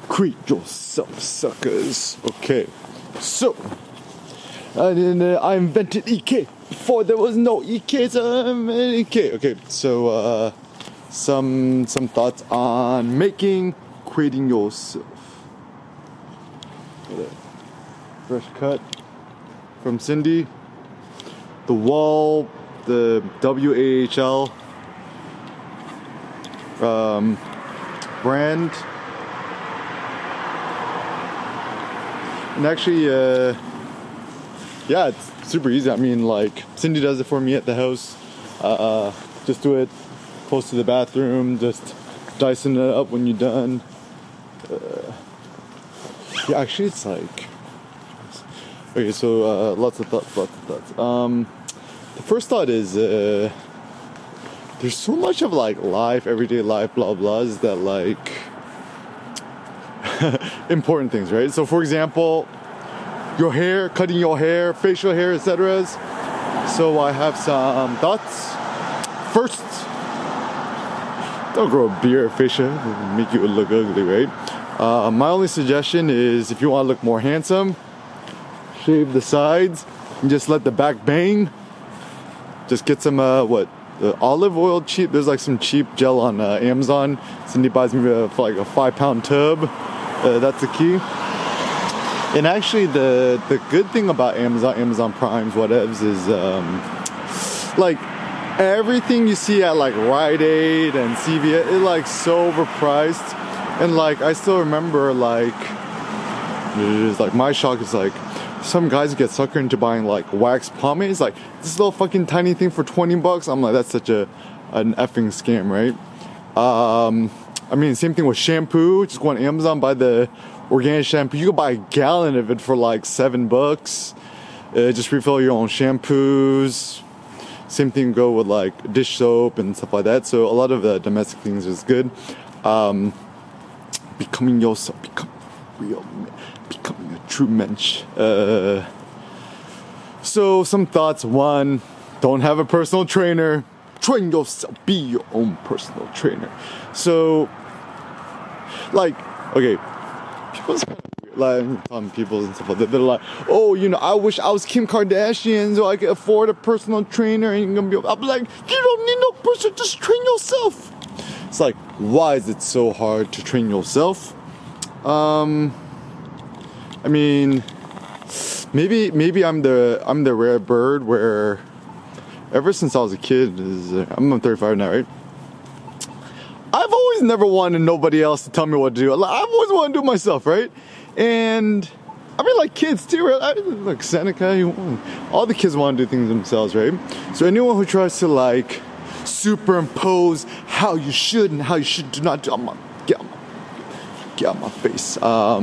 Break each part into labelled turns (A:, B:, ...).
A: Create yourself, suckers. Okay, so I invented EK before there was no EK. EK. Okay, so some thoughts on creating yourself. Fresh cut from Cindy. The wall, the WAHL brand. And actually, yeah, it's super easy. I mean, like, Cindy does it for me at the house. Just do it close to the bathroom. Just dicing it up when you're done. Yeah, actually, it's like... Okay, so lots of thoughts. The first thought is there's so much of like life, everyday life, blah blahs that like important things, right? So for example, your hair, cutting your hair, facial hair, etc. So I have some thoughts. First, don't grow a beard, facial hair, make you look ugly, right? My only suggestion is if you want to look more handsome, shave the sides and just let the back bang. Just get some olive oil cheap. There's like some cheap gel on Amazon. Cindy buys me for like a 5-pound tub. That's the key. And actually the good thing about Amazon Primes, whatevs, is like everything you see at like Rite Aid and CVS is like so overpriced. And like I still remember like it's like my shock is like some guys get suckered into buying like wax pomades, like this little fucking tiny thing for $20. I'm like, that's such an effing scam, right? I mean, same thing with shampoo. Just go on Amazon, buy the organic shampoo. You can buy a gallon of it for like $7. Just refill your own shampoos. Same thing go with like dish soap and stuff like that. So a lot of the domestic things is good. Becoming yourself, become real man. Becoming a true mensch. So some thoughts. One, don't have a personal trainer. Train yourself. Be your own personal trainer. So, like, okay, people's kind of weird. Like, I'm talking people and stuff like that. They're like, oh, you know, I wish I was Kim Kardashian so I could afford a personal trainer. And you're gonna be. I'm like, you don't need no person. Just train yourself. It's like, why is it so hard to train yourself? I mean, maybe I'm the rare bird where ever since I was a kid, I'm 35 now, right? I've always never wanted nobody else to tell me what to do. I've always wanted to do it myself, right? And I mean, like kids too, right? Like Seneca, all the kids want to do things themselves, right? So anyone who tries to like superimpose how you should and how you should do not do, get out my face.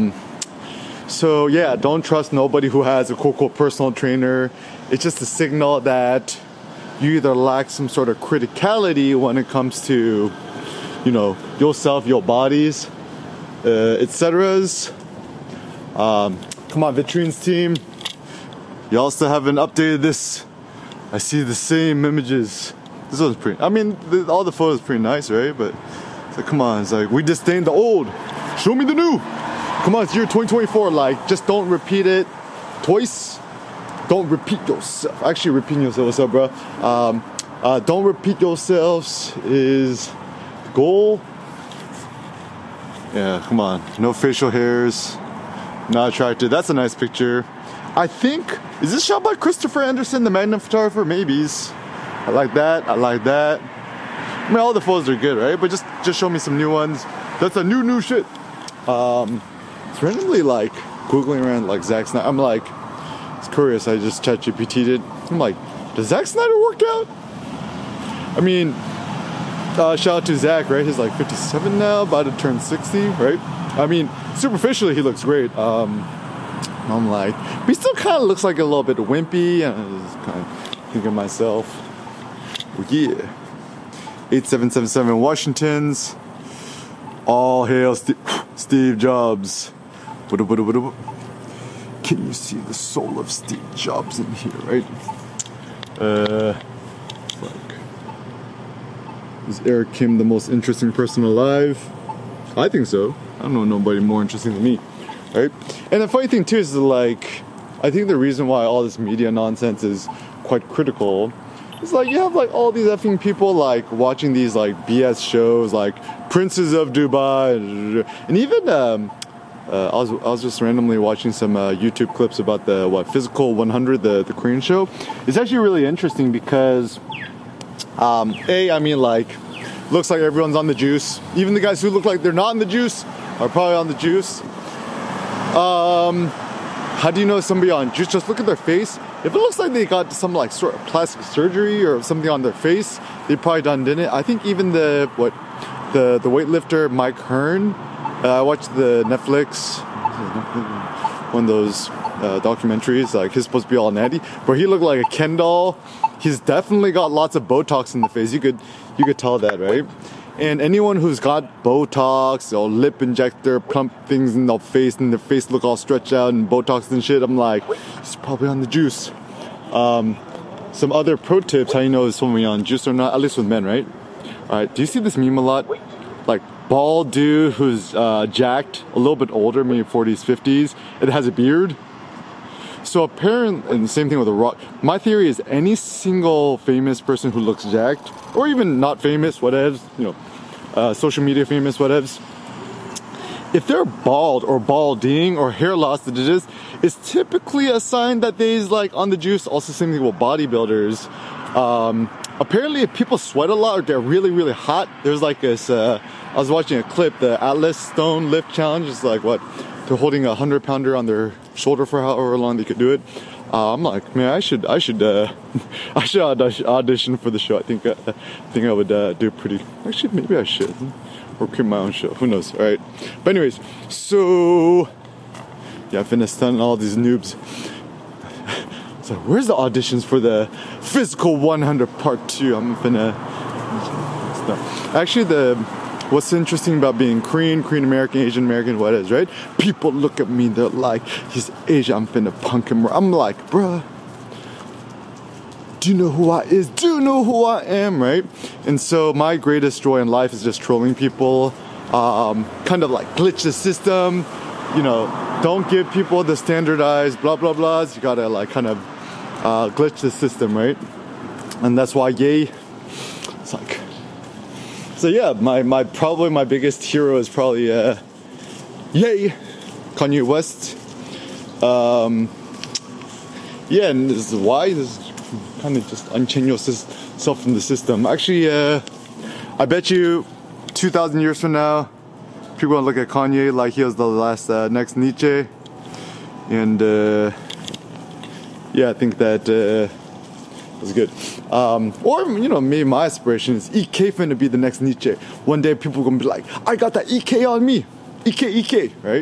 A: So yeah, don't trust nobody who has a quote-unquote personal trainer. It's just a signal that you either lack some sort of criticality when it comes to, you know, yourself, your bodies, etceteras. Come on, Vitrines team. Y'all still haven't updated this. I see the same images. This one's pretty, I mean, all the photos are pretty nice, right? But it's like, come on, it's like, we disdain the old. Show me the new. Come on, it's year 2024. Like, just don't repeat it twice. Don't repeat yourself. Actually, repeating yourself. What's up, bro? Don't repeat yourselves is the goal. Yeah, come on. No facial hairs. Not attracted. That's a nice picture. I think, is this shot by Christopher Anderson, the Magnum photographer? Maybe's. I like that. I like that. I mean, all the photos are good, right? But just show me some new ones. That's a new shit. It's randomly like googling around like Zack Snyder. I'm like, it's curious. I just ChatGPT'd it. I'm like, does Zack Snyder work out? I mean, shout out to Zack, right? He's like 57 now, about to turn 60, right? I mean, superficially he looks great. I'm like, but he still kind of looks like a little bit wimpy, and I was kind of thinking to myself, well, yeah, 8777 Washingtons. All hail Steve Jobs. Can you see the soul of Steve Jobs in here, right? Like, is Eric Kim the most interesting person alive? I think so. I don't know nobody more interesting than me, right? And the funny thing too is like, I think the reason why all this media nonsense is quite critical is like you have like all these effing people like watching these like BS shows like Princes of Dubai, and even I was just randomly watching some YouTube clips about the Physical 100, the Korean show. It's actually really interesting because I mean like looks like everyone's on the juice. Even the guys who look like they're not on the juice are probably on the juice. How do you know somebody on juice? Just look at their face. If it looks like they got some like sort of plastic surgery or something on their face, they probably didn't it. I think even the weightlifter Mike Hearn. I watched the Netflix one of those documentaries. Like he's supposed to be all natty, where he looked like a Ken doll. He's definitely got lots of Botox in the face. You could tell that, right? And anyone who's got Botox or lip injector, plump things in their face, and their face look all stretched out and Botox and shit, I'm like, he's probably on the juice. Some other pro tips, how you know is somebody on juice or not, at least with men, right? Alright, do you see this meme a lot? Like, bald dude who's jacked, a little bit older, maybe 40s, 50s, and has a beard. So apparently, and the same thing with The Rock. My theory is any single famous person who looks jacked, or even not famous, whatevs, social media famous, whatevs, if they're bald or balding or hair loss that it is, it's typically a sign that they's like on the juice. Also, same thing with bodybuilders. Apparently, if people sweat a lot or get really, really hot, there's like this. I was watching a clip, the Atlas Stone Lift Challenge. It's like what they're holding a 100-pounder on their shoulder for however long they could do it. I'm like, man, I should audition for the show. I think I would do pretty. Actually, maybe I should, or create my own show. Who knows? All right. But anyways, so yeah, I'm finna stun all these noobs. So where's the auditions for the Physical 100 Part 2? I'm finna. Actually, what's interesting about being Korean American, Asian American, what is, right? People look at me, they're like, he's Asian, I'm finna punk him. I'm like, bruh, do you know who I is? Do you know who I am, right? And so my greatest joy in life is just trolling people, kind of like glitch the system, don't give people the standardized blah blah blahs. You gotta like kind of glitch the system, right? And that's why Ye, it's like, so yeah, probably my biggest hero is probably Ye, Kanye West. Yeah, and this is why this kind of just unchain yourself from the system. Actually, I bet you 2,000 years from now, people gonna look at Kanye like he was the last next Nietzsche, and yeah, I think that was good. Or maybe my aspiration is EK finna be the next Nietzsche. One day people gonna be like, I got that EK on me, EK, right?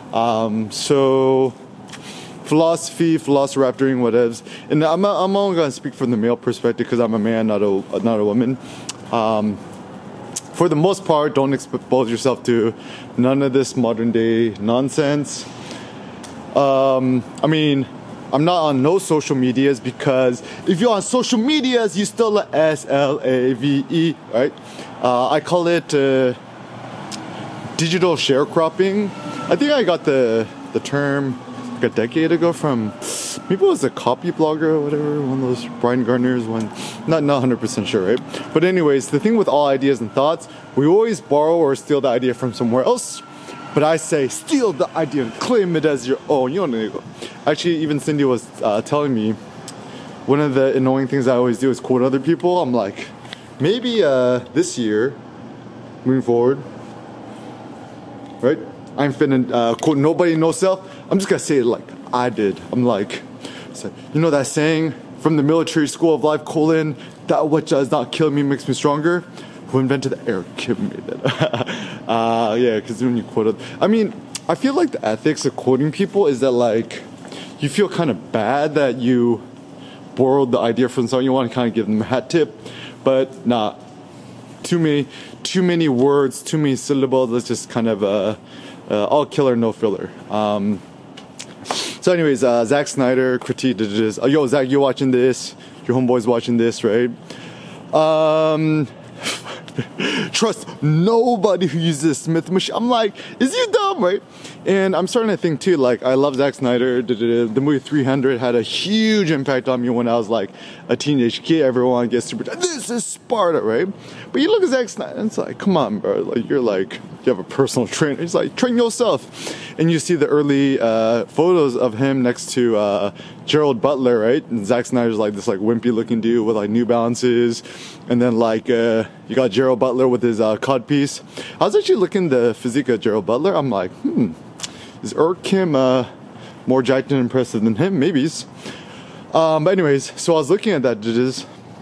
A: So philosophy raptoring, whatevs. And I'm only gonna speak from the male perspective because I'm a man, not a woman. For the most part, don't expose yourself to none of this modern day nonsense. I mean, I'm not on no social medias because if you're on social medias, you still SLAVE, right? I call it digital sharecropping. I think I got the term like a decade ago from, maybe it was a copy blogger or whatever, one of those Brian Gardner's one. Not 100% sure, right? But anyways, the thing with all ideas and thoughts, we always borrow or steal the idea from somewhere else. But I say, steal the idea and claim it as your own. Actually, even Cindy was telling me, one of the annoying things I always do is quote other people. I'm like, maybe this year, moving forward, right? I'm finna quote nobody, no self. I'm just gonna say it like I did. I'm like, that saying from the military school of life, that what does not kill me makes me stronger. Who invented the air? Give me that. Yeah, because when you quote it, I mean, I feel like the ethics of quoting people is that like, you feel kind of bad that you borrowed the idea from someone. You want to kind of give them a hat tip, but nah, too many words, too many syllables. Let's just kind of all killer, no filler. So anyways, Zack Snyder critiqued this. Yo, Zach, you watching this? Your homeboy's watching this, right? trust nobody who uses Smith machine. I'm like, is you dumb, right? And I'm starting to think too, like, I love Zack Snyder. The movie 300 had a huge impact on me when I was like a teenage kid. Everyone gets super, this is Sparta, right? But you look at Zack Snyder and it's like, come on, bro. Like, you're like, you have a personal trainer. It's like, train yourself. And you see the early photos of him next to Gerald Butler, right? And Zack Snyder's like this like wimpy looking dude with like New Balances. And then like you got Gerald Butler with his codpiece. I was actually looking at the physique of Gerald Butler. I'm like, is Kim more jacked and impressive than him? Maybe. But anyways, so I was looking at that judges.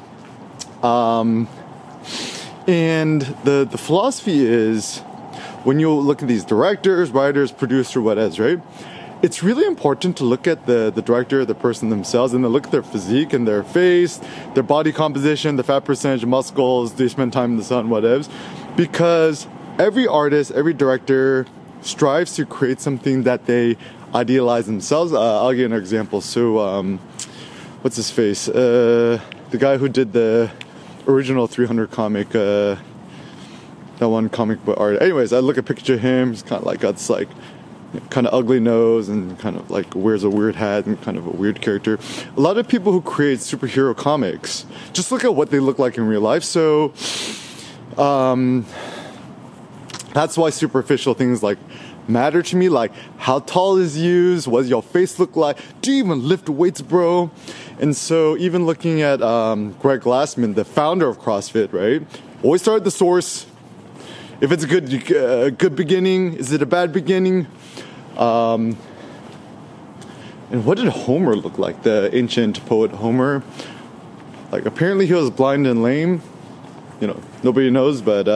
A: And the philosophy is, when you look at these directors, writers, producer, whatever, right? It's really important to look at the director, the person themselves, and then look at their physique and their face, their body composition, the fat percentage, muscles, they spend time in the sun, whatever. Because every artist, every director strives to create something that they idealize themselves. I'll give an example. So, what's his face? The guy who did the original 300 comic, that one comic book art. Anyways, I look at a picture of him. He's kind of like got this like kind of ugly nose and kind of like wears a weird hat and kind of a weird character. A lot of people who create superhero comics just look at what they look like in real life. So that's why superficial things like matter to me, like how tall is you, what does your face look like, do you even lift weights, bro? And so even looking at Greg Glassman, the founder of CrossFit, right? Always start at the source. If it's a good beginning, is it a bad beginning? And what did Homer look like? The ancient poet Homer. Like apparently he was blind and lame. You know, nobody knows, but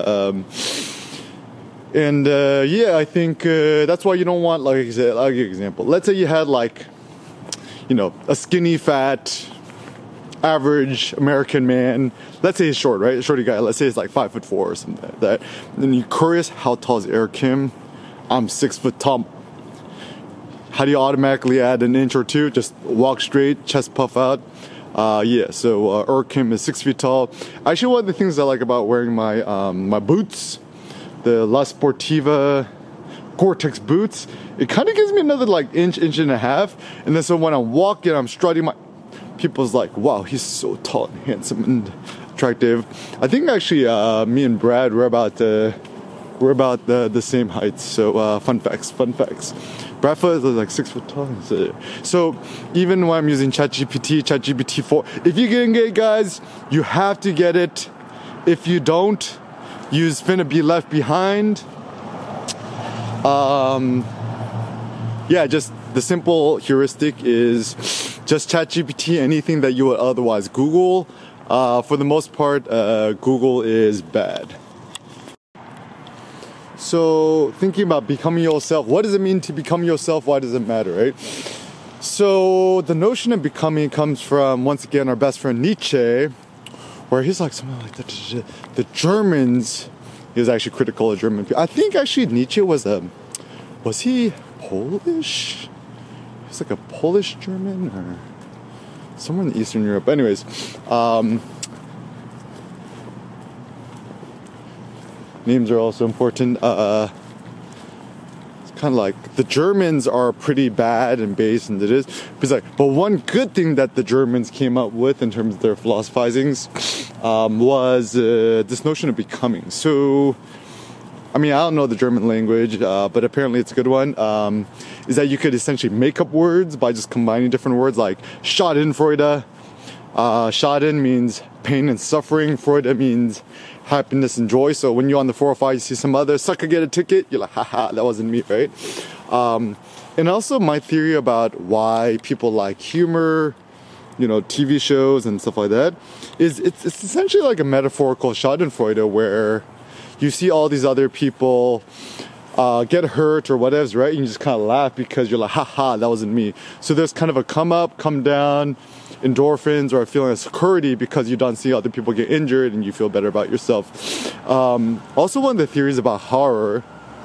A: yeah, I think that's why you don't want, like I said, I'll give you an example. Let's say you had like, you know, a skinny, fat, average American man. Let's say he's short, right? A shorty guy. Let's say he's like 5'4" or something like that. And then you're curious, how tall is Eric Kim? I'm 6 foot tall. How do you automatically add an inch or two? Just walk straight, chest puff out. Yeah, so Eric Kim is 6 feet tall. Actually, one of the things I like about wearing my my boots, the La Sportiva Gore-Tex boots, it kind of gives me another like inch and a half. And then so when I'm walking, I'm strutting my, people's like, wow, he's so tall and handsome and attractive. I think actually me and Brad, we're about the same height. So fun facts. Bradford is like 6 foot tall. So even when I'm using ChatGPT 4, if you're getting it, guys, you have to get it. If you don't, you're finna be left behind. Yeah, just the simple heuristic is just ChatGPT, anything that you would otherwise Google. For the most part, Google is bad. So thinking about becoming yourself, what does it mean to become yourself? Why does it matter, right? So the notion of becoming comes from, once again, our best friend Nietzsche, where he's like something like the Germans. He was actually critical of German people. I think actually Nietzsche was he Polish? He was like a Polish German or somewhere in Eastern Europe. Anyways, names are also important. It's kind of like the Germans are pretty bad and base, and it is. But one good thing that the Germans came up with in terms of their philosophizings was this notion of becoming. So, I mean, I don't know the German language, but apparently it's a good one. Is that you could essentially make up words by just combining different words, like Schadenfreude. Schaden means pain and suffering. Freude means happiness and joy. So when you're on the 405, you see some other sucker get a ticket, you're like, haha, that wasn't me, right? And also my theory about why people like humor, you know, TV shows and stuff like that, is it's essentially like a metaphorical Schadenfreude, where you see all these other people get hurt or whatever, right? And you just kind of laugh because you're like, haha, that wasn't me. So there's kind of a come up, come down, endorphins, or a feeling of security because you don't see other people get injured and you feel better about yourself. Also, one of the theories about horror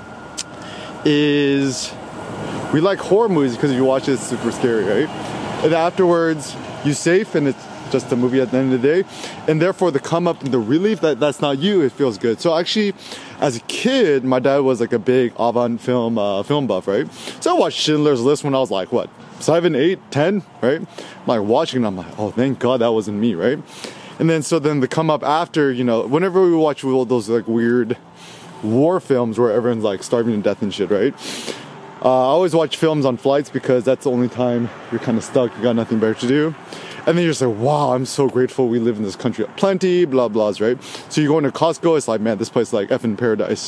A: is we like horror movies because if you watch it, it's super scary, right? And afterwards, you're safe and just a movie at the end of the day. And therefore the come up and the relief that that's not you, it feels good. So actually, as a kid, my dad was like a big avant film buff, right? So I watched Schindler's List when I was like, what, 7, 8, 10, right? I'm like watching it, I'm like, oh, thank God that wasn't me, right? And then the come up after, you know, whenever we watch all those like weird war films where everyone's like starving to death and shit, right? I always watch films on flights because that's the only time you're kind of stuck, you got nothing better to do. And then you're just like, wow, I'm so grateful we live in this country. Plenty, blah, blahs, right? So you go into Costco, it's like, man, this place is like effing paradise.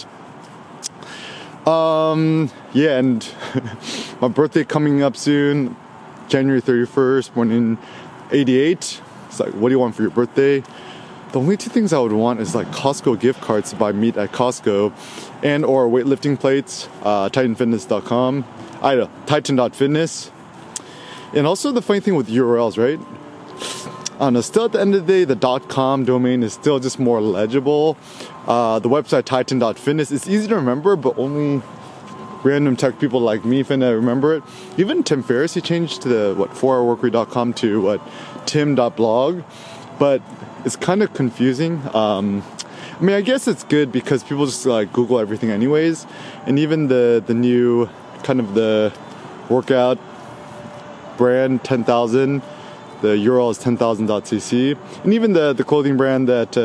A: Yeah, and my birthday coming up soon, January 31st, born in 88. It's like, what do you want for your birthday? The only two things I would want is like Costco gift cards to buy meat at Costco and or weightlifting plates, titanfitness.com, titan.fitness. And also the funny thing with URLs, right? I don't know, still at the end of the day, the .com domain is still just more legible. The website titan.fitness is easy to remember, but only random tech people like me finna remember it. Even Tim Ferriss, he changed to the 4hourworkweek.com to tim.blog, but it's kind of confusing. I mean, I guess it's good because people just like Google everything anyways, and even the new kind of the workout brand 10,000, the URL is 10,000.cc, and even the clothing brand that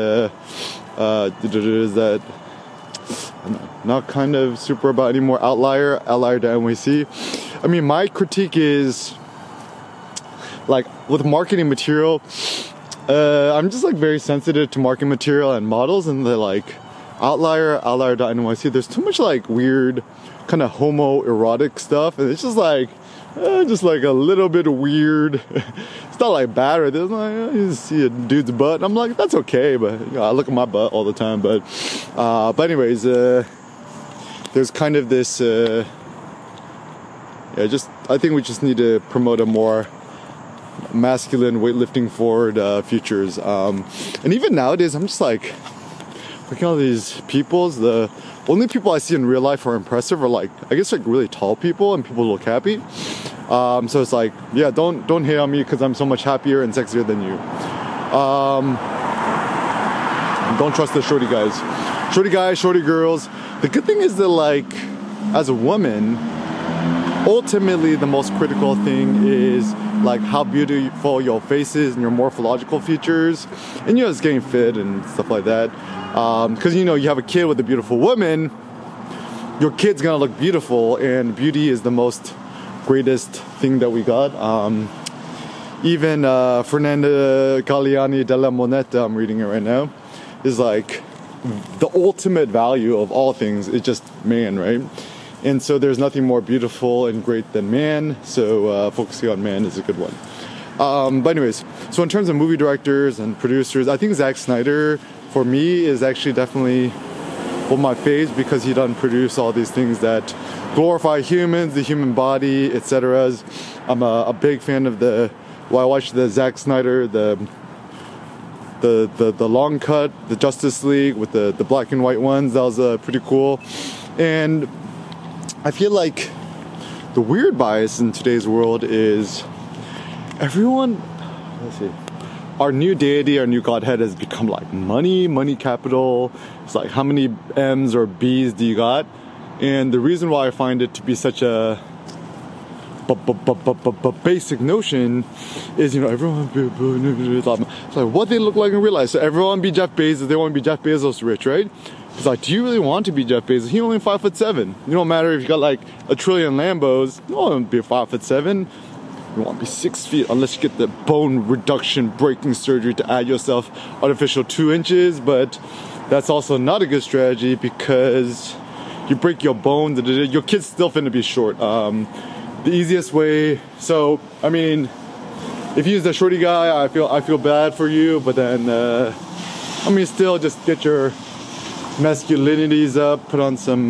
A: is that I'm not kind of super about anymore, outlier.nyc. I mean, my critique is like with marketing material, I'm just like very sensitive to marketing material and models, and the like outlier.nyc, there's too much like weird kind of homoerotic stuff, and it's just like a little bit weird. It's not like bad or this, like, you see a dude's butt and I'm like, that's okay, but you know, I look at my butt all the time. But anyways, there's kind of this I think we just need to promote a more masculine weightlifting forward futures, and even nowadays I'm just like looking at all these peoples. The only people I see in real life are impressive are like, I guess, like really tall people, and people look happy. So it's like, yeah, don't hate on me because I'm so much happier and sexier than you. Don't trust the shorty guys, shorty girls. The good thing is that, like, as a woman, ultimately the most critical thing is like how beautiful your face is and your morphological features, and you know, it's getting fit and stuff like that. Because you know, you have a kid with a beautiful woman, your kid's gonna look beautiful, and beauty is the most greatest thing that we got. Even Fernanda Galiani della Moneta, I'm reading it right now, is like the ultimate value of all things is just man, right? And so there's nothing more beautiful and great than man, so focusing on man is a good one. But anyways, so in terms of movie directors and producers, I think Zack Snyder, for me, is actually definitely one of my faves because he done produce all these things that glorify humans, the human body, etc. I'm a big fan of I watched the Zack Snyder, the long cut, the Justice League with the black and white ones. That was pretty cool. And I feel like the weird bias in today's world is everyone, our new deity, our new godhead has become like money capital. It's like, how many M's or B's do you got? And the reason why I find it to be such a basic notion is, you know, everyone, it's like what they look like in real life. So everyone be Jeff Bezos, they want to be Jeff Bezos rich, right? It's like, do you really want to be Jeff Bezos? He only 5'7". You don't matter if you got like a trillion Lambos, you don't want to be 5'7". You want to be 6 feet unless you get the bone reduction breaking surgery to add yourself artificial 2 inches. But that's also not a good strategy because you break your bone, your kid's still finna be short. The easiest way, so I mean, if you use the shorty guy, I feel bad for you, but then I mean, still just get your masculinities up, put on some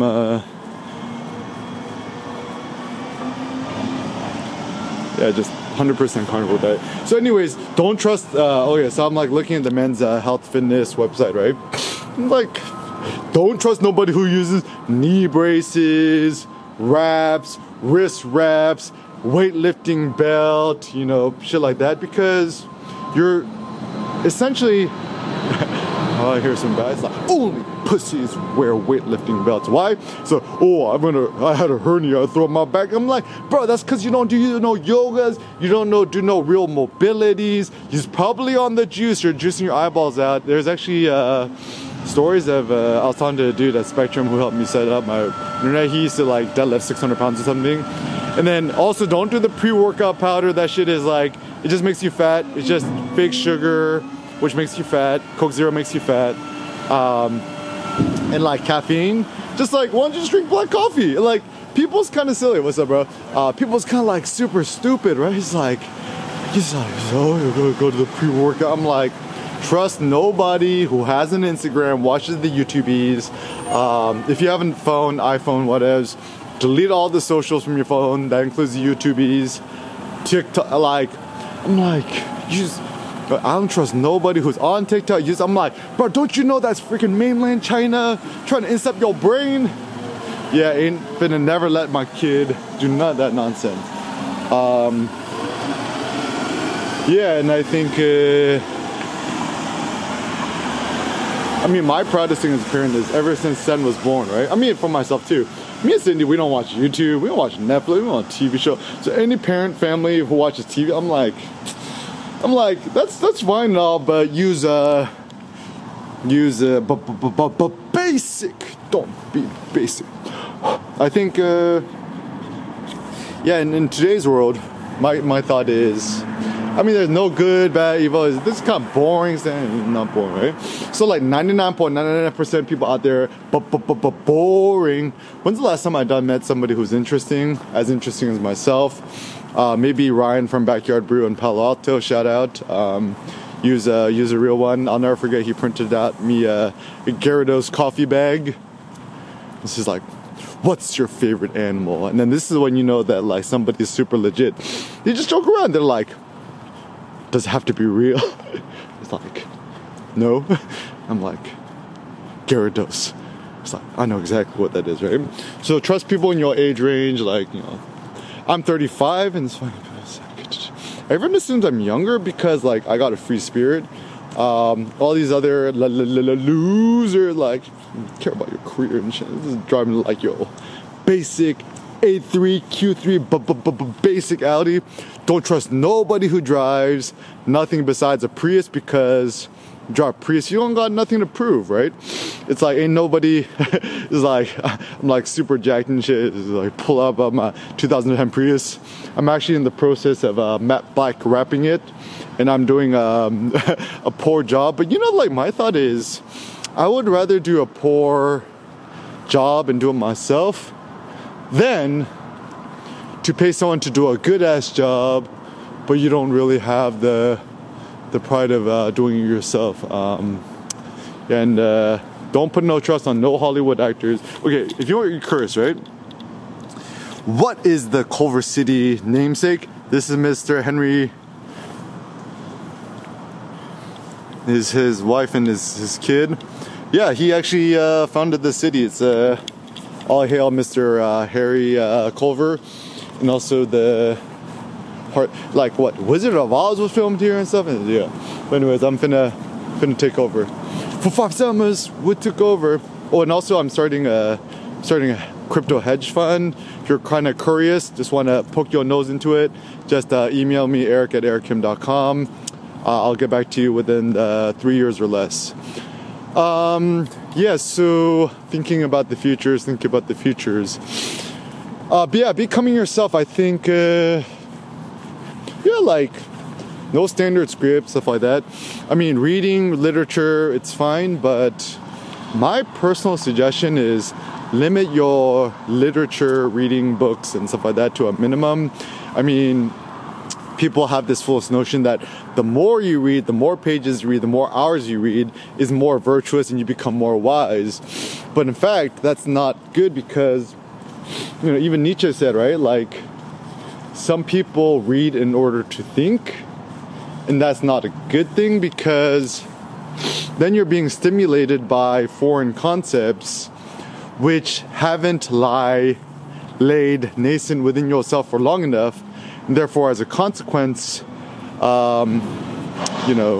A: just 100% carnivore diet. So anyways, don't trust so I'm like looking at the men's health fitness website, right? I'm like, don't trust nobody who uses knee braces, wraps, wrist wraps, weightlifting belt, you know, shit like that, because you're essentially oh, I hear some guys like, only pussies wear weightlifting belts. Why? So, I had a hernia, I throw my back. I'm like, bro, that's because you don't do yogas, you don't do no real mobilities. He's probably on the juice, you're juicing your eyeballs out. There's actually stories of, I was talking to a dude at Spectrum who helped me set up my internet. He used to like deadlift 600 pounds or something. And then also don't do the pre-workout powder. That shit is like, it just makes you fat. It's just fake sugar, which makes you fat. Coke Zero makes you fat. And like caffeine, just like, why don't you just drink black coffee? Like, people's kind of silly. What's up, bro? People's kind of like super stupid, right? He's like, oh, you're gonna go to the pre-workout. I'm like, trust nobody who has an Instagram, watches the YouTubies. If you have a phone, iPhone, whatevs, delete all the socials from your phone. That includes the YouTubies, TikTok. Like, I'm like, I don't trust nobody who's on TikTok. I'm like, bro, don't you know that's freaking mainland China trying to incept your brain? Yeah, ain't finna never let my kid do none of that nonsense. Yeah, and I think, I mean, my proudest thing as a parent is ever since Sen was born, right? I mean, for myself too. Me and Cindy, we don't watch YouTube, we don't watch Netflix, we don't watch TV show. So any parent, family who watches TV, I'm like, that's fine and all, but use basic. Don't be basic. I think, yeah, in today's world, my thought is, I mean, there's no good, bad, evil. This is kind of boring, not boring, right? So like 99.99% of people out there, boring. When's the last time I met somebody who's interesting as myself? Maybe Ryan from Backyard Brew in Palo Alto, shout out. Use a real one. I'll never forget, he printed out me a Gyarados coffee bag. This is like, what's your favorite animal? And then this is when you know that like somebody's super legit. They just joke around. They're like, does it have to be real? It's like, no. I'm like, Gyarados. It's like, I know exactly what that is, right? So trust people in your age range. Like, you know, I'm 35 and it's fine. Everyone assumes I'm younger because like I got a free spirit. All these other losers like care about your career and shit. This is driving like yo basic A3 Q3 basic Audi. Don't trust nobody who drives nothing besides a Prius, because you drive a Prius, you don't got nothing to prove, right? It's like ain't nobody is like, I'm like super jacked and shit. It's like pull up on my 2010 Prius. I'm actually in the process of matte black wrapping it, and I'm doing a poor job. But you know, like my thought is, I would rather do a poor job and do it myself than to pay someone to do a good ass job, but you don't really have the pride of doing it yourself. And don't put no trust on no Hollywood actors. Okay, if you're curious, right? What is the Culver City namesake? This is Mr. Henry. Is his wife and his kid. Yeah, he actually founded the city. It's all hail Mr. Harry Culver. And also the part, like what, Wizard of Oz was filmed here and stuff. And yeah. But anyways, I'm finna take over. For 5 summers, we took over. Oh, and also I'm starting a crypto hedge fund. If you're kind of curious, just want to poke your nose into it, just email me, eric@erickim.com. I'll get back to you within 3 years or less. Yeah, so thinking about the futures. But yeah, becoming yourself, I think, yeah, like, no standard script, stuff like that. I mean, reading literature, it's fine, but my personal suggestion is limit your literature, reading books and stuff like that to a minimum. I mean, people have this false notion that the more you read, the more pages you read, the more hours you read is more virtuous and you become more wise. But in fact, that's not good, because, you know, even Nietzsche said, right, like, some people read in order to think, and that's not a good thing, because then you're being stimulated by foreign concepts which haven't laid nascent within yourself for long enough, and therefore as a consequence you know,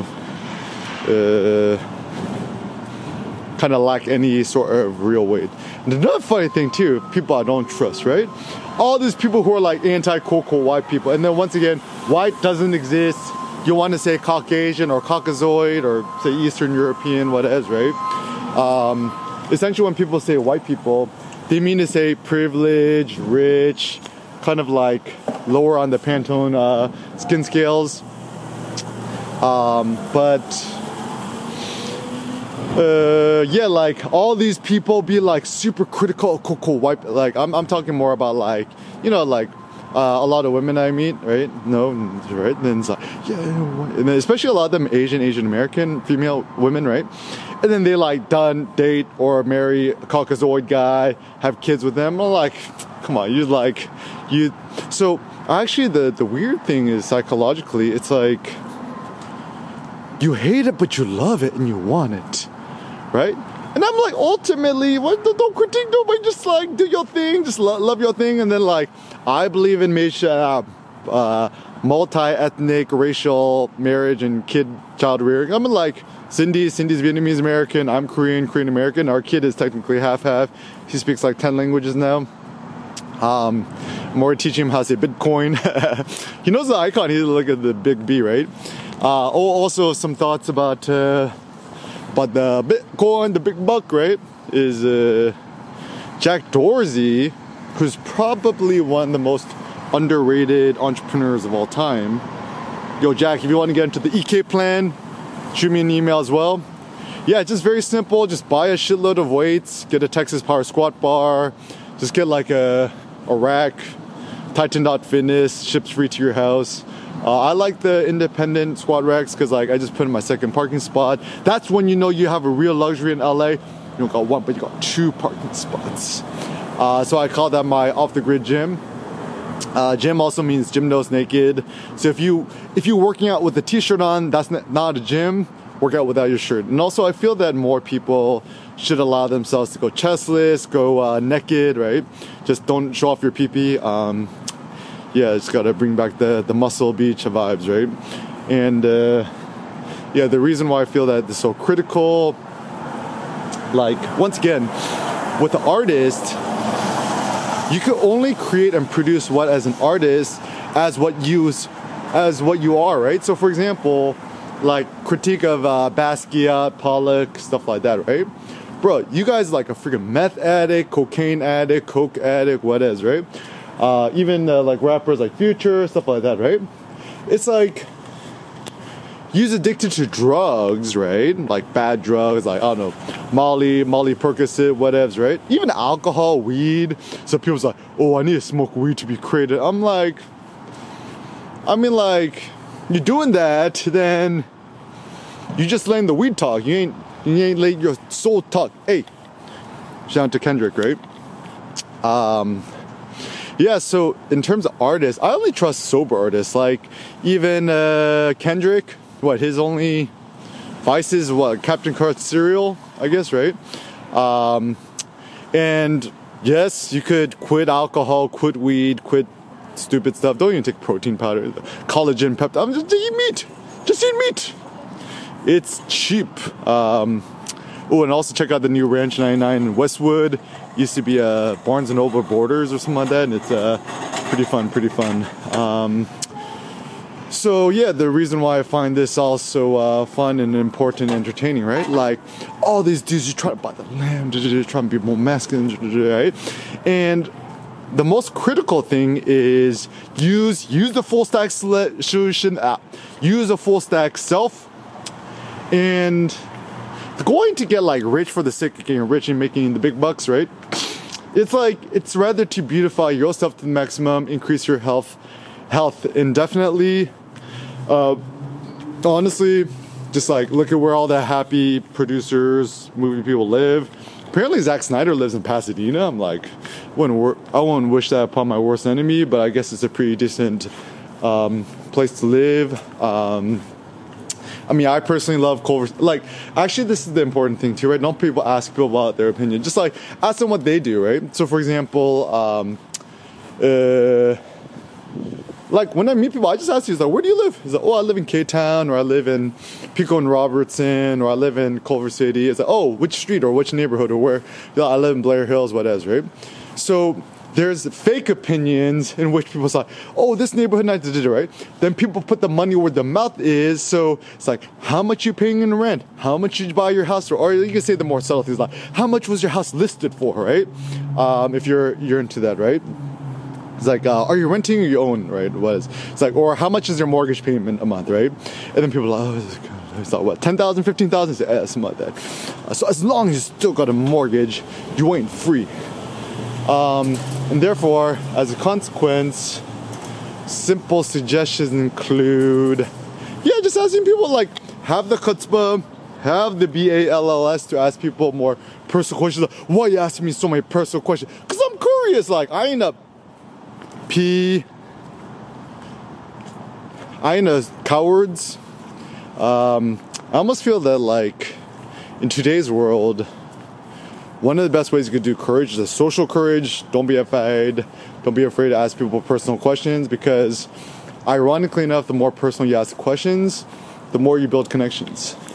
A: kind of lack any sort of real weight. And another funny thing too, people I don't trust, right? All these people who are like anti-quote-unquote white people, and then once again, white doesn't exist. You want to say Caucasian or Caucasoid or say Eastern European, whatever, right? Essentially, when people say white people, they mean to say privileged, rich, kind of like lower on the Pantone skin scales. Yeah, like all these people be like super critical, cool, white. Like I'm talking more about like, you know, like a lot of women I meet, right? No, right? Then it's like, yeah, and then especially a lot of them Asian American female women, right? And then they like date or marry a Caucasoid guy, have kids with them. I'm like, come on, So actually, the weird thing is psychologically, it's like you hate it, but you love it and you want it. Right? And I'm like, ultimately, don't critique nobody, just like do your thing, just love your thing. And then like, I believe in multi-ethnic racial marriage and child rearing. I'm like, Cindy's Vietnamese American, I'm Korean American. Our kid is technically half. He speaks like 10 languages now. I'm already teaching him how to say Bitcoin. He knows the icon, he's look at the big B, right? Also some thoughts about the Bitcoin, the big buck, right, is Jack Dorsey, who's probably one of the most underrated entrepreneurs of all time. Yo, Jack, if you want to get into the EK plan, shoot me an email as well. Yeah, just very simple. Just buy a shitload of weights, get a Texas Power squat bar, just get like a rack, Titan.Fitness, ships free to your house. I like the independent squat racks because like I just put in my second parking spot. That's when you know you have a real luxury in LA. You don't got one, but you got 2 parking spots. So I call that my off-the-grid gym. Gym also means gym nose naked. So if you're working out with a t-shirt on, that's not a gym. Work out without your shirt. And also I feel that more people should allow themselves to go chestless, go naked, right? Just don't show off your pee-pee. Yeah, it's gotta bring back the Muscle Beach vibes, right? And yeah, the reason why I feel that this is so critical, like once again, with the artist, you can only create and produce what as an artist as what you are, right? So for example, like critique of Basquiat, Pollock, stuff like that, right? Bro, you guys like a freaking meth addict, cocaine addict, coke addict, what is, right? Even like rappers like Future, stuff like that, right? It's like you's addicted to drugs, right? Like bad drugs, like I don't know, Molly Percocet, whatevs, right? Even alcohol, weed. So people's like, oh, I need to smoke weed to be creative. I'm like, I mean, like, you're doing that, then you just letting the weed talk. You ain't letting your soul talk. Hey, shout out to Kendrick, right? Yeah, so in terms of artists, I only trust sober artists. Like even Kendrick, his only vices, Captain Crunch cereal, I guess, right? And yes, you could quit alcohol, quit weed, quit stupid stuff. Don't even take protein powder, collagen, peptide. Just eat meat. Just eat meat. It's cheap. Oh, and also check out the new Ranch 99 in Westwood. Used to be a Barnes & Noble Borders or something like that, and it's pretty fun. So yeah, the reason why I find this also fun and important and entertaining, right? Like all these dudes, you try to buy the land, trying to be more masculine, right? And the most critical thing is use the full stack solution app. Use a full stack self, and going to get like rich for the sake of getting rich and making the big bucks, right? It's like, it's rather to beautify yourself to the maximum, increase your health indefinitely. Honestly, just like look at where all the happy producers, movie people live. Apparently Zack Snyder lives in Pasadena. I'm like, I wouldn't wish that upon my worst enemy, but I guess it's a pretty decent place to live. I mean, I personally love Culver. Like, actually, this is the important thing too, right? Don't people ask people about their opinion. Just like ask them what they do, right? So, for example, Like when I meet people, I just ask you, like, where do you live? He's like, oh, I live in K-Town, or I live in Pico and Robertson, or I live in Culver City. It's like, oh, which street or which neighborhood or where? I live in Blair Hills, whatever, right? So there's fake opinions in which people say, oh, this neighborhood, right? Then people put the money where the mouth is. So it's like, how much you paying in rent? How much did you buy your house for? Or you can say the more subtle things like, how much was your house listed for, right? If you're into that, right? It's like, are you renting or you own, right? What is? It's like, or how much is your mortgage payment a month, right? And then people are like, oh, it's like what, 10,000, 15,000? Say, something like that. So as long as you still got a mortgage, you ain't free. And therefore, as a consequence, simple suggestions include, just asking people, like, have the chutzpah, have the BALLS to ask people more personal questions. Like, why are you asking me so many personal questions? Because I'm curious. Like, I ain't a cowards. I almost feel that, like, in today's world, one of the best ways you could do courage is social courage. Don't be afraid. Don't be afraid to ask people personal questions, because ironically enough, the more personal you ask questions, the more you build connections.